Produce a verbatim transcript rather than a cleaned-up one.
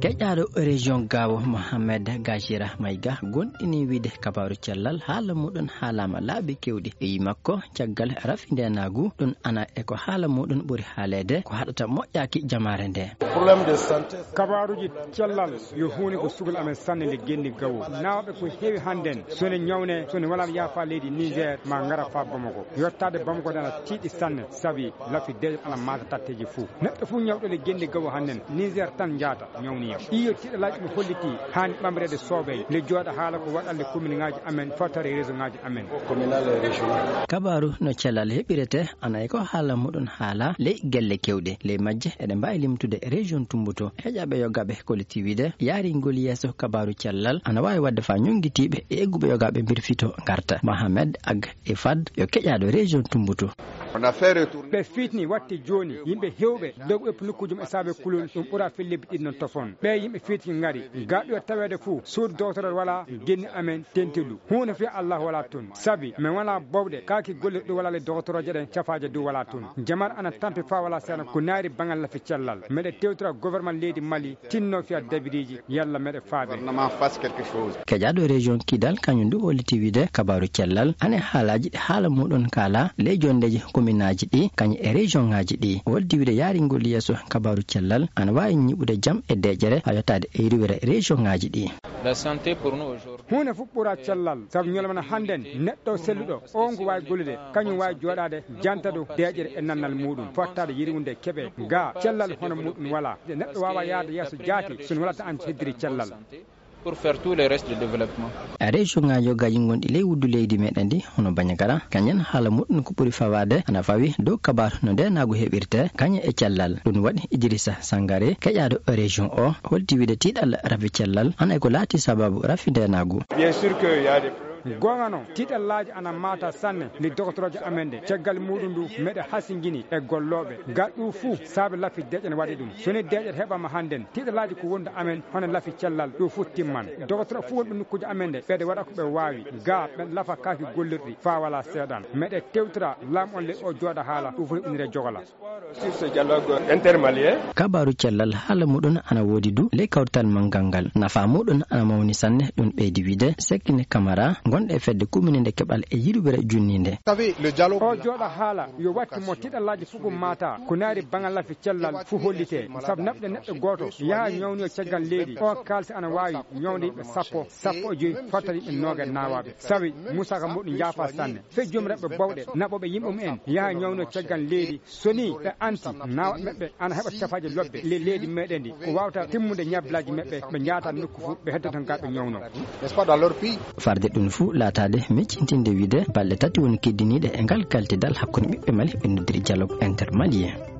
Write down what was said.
keƴƴaɗo région Gawo Mohamed Gachira Mayga gonɗini wiide kabaru cellal haala muɗum haalama laabi kewɗi e yi makko caggal rafinde nagu ɗum ana eko haala muɗum ɓuuri haalede ko haɗata moƴƴaki jamare nde probléme de santé kabaruji cellal yo huuni ko sugol amen sanne nde genni Gawo nawɓe ko heewi hannden sone ñawne sone wala yaafa leydi Niger ma ngara fa Bamako yottade Bamako dana tiiɗi sanne sabi lafi de ana mata tatteji fou neɗɗo fou ñawɗo le genni Gawo hannden Niger tan jaata ñawniyam iyo tiiɗalaji mi holliti hani ɓamrede soobey le jooɗa haala ko waɗande commune ngaji amen fotare réseau ngaji amen communal et régional kabaru no cellal heɓirete ana e ko haala muɗum haala ley gelle kewɗe ley majje eɗe mbawi limtude région Tumbuto heƴaɓe yogaɓe collectivité yaringol yesso kabaru cellal ana wawi wadde fa ñonguitiɓe e egguɓe yogaɓe birfito garta Mohamed Ag e Fad yo keƴaɗo région Tumbuto ɓe fitni watti joni yimɓe hewɓe dogo ɓe nokkujum e saabe kulol ɗum ɓuura fellibbi ɗiɗi non tofon ɓe yimɓe fitki ngari gaɗɗo tawede fou suudu docteur wala genni amen tentelu hunde fi Allah wala toon saabi min wala bowɗe kaki golle ɗo wala le docteur oje ɗen cafaje dow wala toon jamar ana tampi fa wala seeɗa ko naari bangal lafi cellal meɗe tewtora gouvernement leydi Mali tinno fiya dabiriji yalla meɗe faabe keƴaɗo région Kidal kañum du holliti wiide kabaru cellal ane haalaji ɗi haala muɗum kala ley jondeji commune-aji ɗi kañum e région ngaji ɗi woldi wiide yaringol yesso kabaru cellal ana wawi ñiɓude jaam e deƴere ha yottade e riwere région ngaji ɗi hunde fof ɓuura cellal saabu ñolmana hannden neɗɗo selluɗo on ko wawi gollude kañum wawi joɗade janta ɗo deƴere e nannal muɗum fottade yiriwunde keeɓe ga cellal hono muɗum wala neɗɗo wawa yaade yesso jaati sono walata an heddiri cellal pour faire tout le reste de développement. région ngajo gaji gonɗi ley wuddu leydi meɗen ndi hono Bandiagara kañen haala muɗum ko ɓuuri fawade ana fawi dow kabaru no ndenago heɓirte kañe e cellal ɗum waɗi Idrissa Sangare keƴaɗo région o holti wiide tiiɗal rafi cellal ana eko laati sababu rafi ndenago bien sûr que y a des gonga noon tiiɗallaji ana mata sanne li doctoroje amen de caggal muɗum ndu meɗe hasiguini e golloɓe gaɗɗu fou saabe laafi deƴe ne waɗi ɗum soni deƴet heɓama hannden tiiɗallaji ko wonde amen hono laafi cellal ɗo foof timman docteur fou wonɓe nokkuji amen de ɓeɗe waɗa koɓe wawi ga ɓe laafa kaki gollirɗi fa wala seeɗan meɗe tewtira laam on ley o jooɗa haala ɗum foti ɗumire jogola sur ce dialogue intermalien kabaru cellal haala muɗum ana woodi du ley kawrital mangal ngal nafa muɗum ana mawni sanne ɗum ɓeydi wiide Sekkine Camara gonɗe fedde commune nde keɓal e yiruɓere junninde o jooɗa haala yo watti mo tiɗallaji fof ɗum mata ko naari bangal lafi cellal fo hollite saabu naɓɗe neɗɗo goto yaha ñawni o caggal leydi o kalse ana wawi ñawde yimɓe sappo sappo e joyyi fottata yimɓe noogue nawaɓe sabi musaka muɗum jaafa sanne fe joom reɓɓe bawɗe naɓoɓe yimɓe mumen yaha ñawni o caggal leydi soni ɓe anti nawaɓe meɓɓe ana heɓa cafaji lobɓe le leydi meɗen ndi ko wawata timmude ñablaji meɓɓe ɓe jaata nokku fo ɓe heddo tan gaɓe ñawno farde ɗum fou latade meccintinde wiide balɗe tati woni keddiniɗe e ngal kaltidal hakkude ɓiɓɓe Mali ɓe noddiri dialogue intermalien.